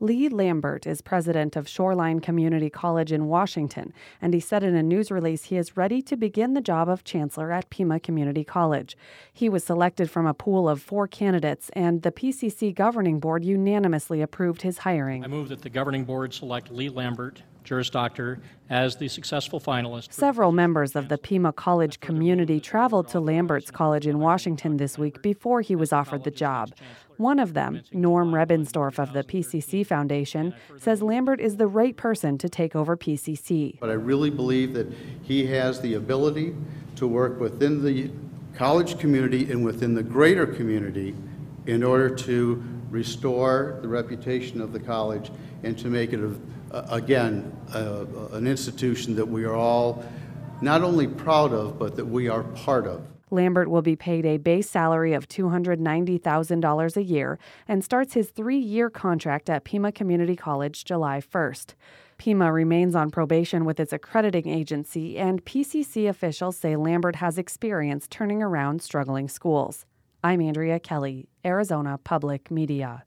Lee Lambert is president of Shoreline Community College in Washington, and he said in a news release he is ready to begin the job of chancellor at Pima Community College. He was selected from a pool of 4 candidates, and the PCC governing board unanimously approved his hiring. I move that the governing board select Lee Lambert, Juris Doctor, as the successful finalist. Several members of the Pima College community traveled to Lambert's College in Washington this week before he was offered the job. One of them, Norm Rebensdorf of the PCC Foundation, says Lambert is the right person to take over PCC. But I really believe that he has the ability to work within the college community and within the greater community in order to restore the reputation of the college and to make it, an institution that we are all not only proud of, but that we are part of. Lambert will be paid a base salary of $290,000 a year and starts his 3-year contract at Pima Community College July 1st. Pima remains on probation with its accrediting agency, and PCC officials say Lambert has experience turning around struggling schools. I'm Andrea Kelly, Arizona Public Media.